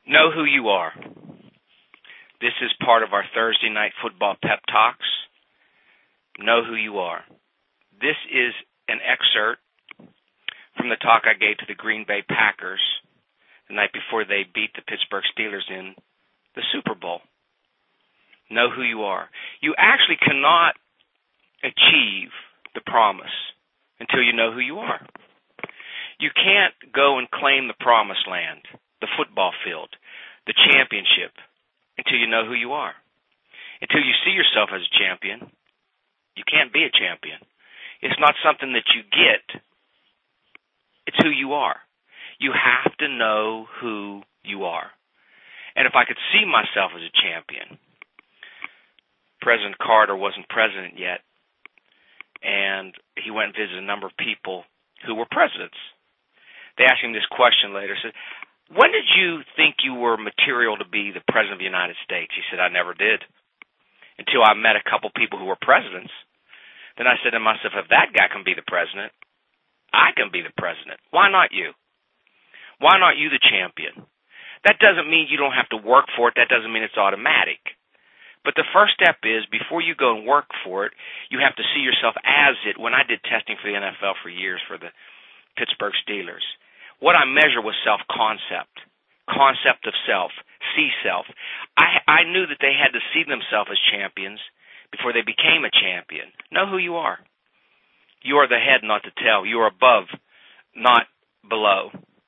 Know who you are. This is part of our Thursday night football pep talks. Know who you are. This is an excerpt from the talk I gave to the Green Bay Packers the night before they beat the Pittsburgh Steelers in the Super Bowl. Know who you are. You actually cannot achieve the promise until you know who you are. You can't go and claim the promised land, the football field, the championship, until you know who you are. Until you see yourself as a champion, you can't be a champion. It's not something that you get. It's who you are. You have to know who you are. And if I could see myself as a champion, President Carter wasn't president yet, and he went and visited a number of people who were presidents. They asked him this question later, said, when did you think you were material to be the President of the United States? He said, I never did, until I met a couple people who were presidents. Then I said to myself, if that guy can be the president, I can be the president. Why not you? Why not you, the champion? That doesn't mean you don't have to work for it. That doesn't mean it's automatic. But the first step is, before you go and work for it, you have to see yourself as it. When I did testing for the NFL for years for the Pittsburgh Steelers, what I measured was self-concept, concept of self, see self. I knew that they had to see themselves as champions before they became a champion. Know who you are. You are the head, not the tail. You are above, not below.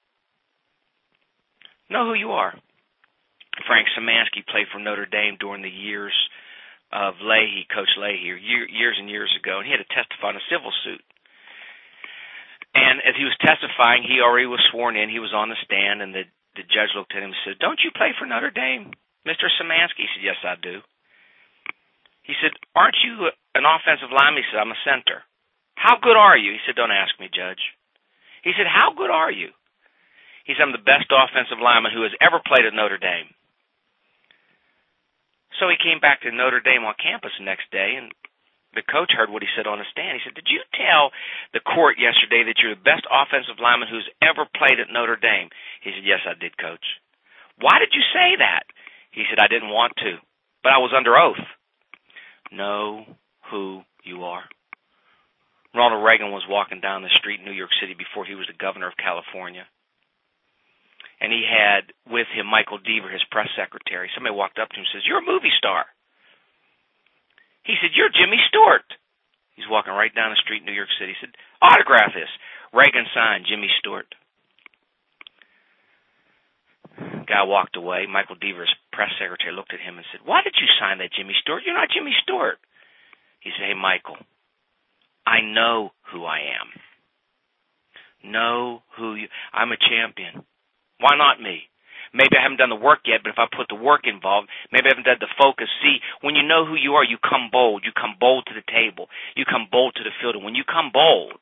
Know who you are. Frank Szymanski played for Notre Dame during the years of Leahy, Coach Leahy, years and years ago, and he had to testify in a civil suit. And as he was testifying, he already was sworn in. He was on the stand, and the judge looked at him and said, don't you play for Notre Dame, Mr. Szymanski? He said, yes, I do. He said, aren't you an offensive lineman? He said, I'm a center. How good are you? He said, don't ask me, Judge. He said, how good are you? He said, I'm the best offensive lineman who has ever played at Notre Dame. So he came back to Notre Dame on campus the next day, and the coach heard what he said on the stand. He said, did you tell the court yesterday that you're the best offensive lineman who's ever played at Notre Dame? He said, yes, I did, Coach. Why did you say that? He said, I didn't want to, but I was under oath. Know who you are. Ronald Reagan was walking down the street in New York City before he was the governor of California. And he had with him Michael Deaver, his press secretary. Somebody walked up to him and says, you're a movie star. He said, you're Jimmy Stewart. He's walking right down the street in New York City. He said, autograph this. Reagan signed, Jimmy Stewart. Guy walked away. Michael Deaver's press secretary looked at him and said, why did you sign that, Jimmy Stewart? You're not Jimmy Stewart. He said, hey, Michael, I know who I am. Know who you... I'm a champion. Why not me? Maybe I haven't done the work yet, but if I put the work involved, maybe I haven't done the focus. See, when you know who you are, you come bold. You come bold to the table. You come bold to the field. And when you come bold,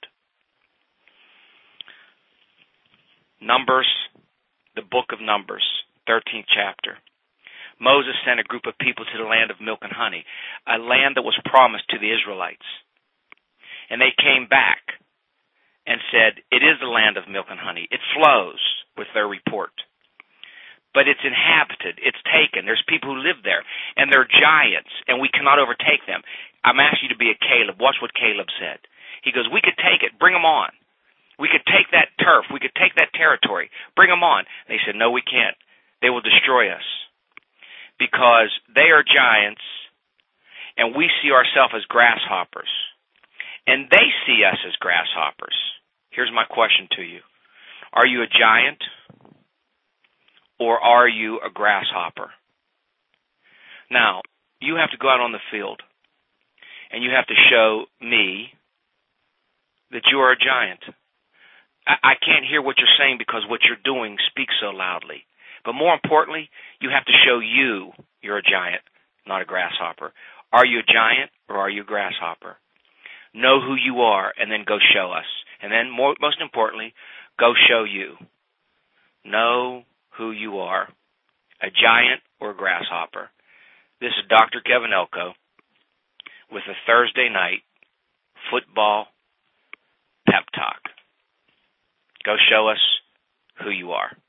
Numbers, the book of Numbers, 13th chapter. Moses sent a group of people to the land of milk and honey, a land that was promised to the Israelites. And they came back and said, it is the land of milk and honey. It flows with their report. But it's inhabited, it's taken. There's people who live there, and they're giants, and we cannot overtake them. I'm asking you to be a Caleb. Watch what Caleb said. He goes, we could take it. Bring them on. We could take that turf. We could take that territory. Bring them on. And they said, no, we can't. They will destroy us because they are giants, and we see ourselves as grasshoppers, and they see us as grasshoppers. Here's my question to you. Are you a giant? Or are you a grasshopper? Now, you have to go out on the field, and you have to show me that you are a giant. I can't hear what you're saying because what you're doing speaks so loudly. But more importantly, you have to show you're a giant, not a grasshopper. Are you a giant or are you a grasshopper? Know who you are, and then go show us. And then, most importantly, go show you. Know who you are, a giant or a grasshopper. This is Dr. Kevin Elko with a Thursday night football pep talk. Go show us who you are.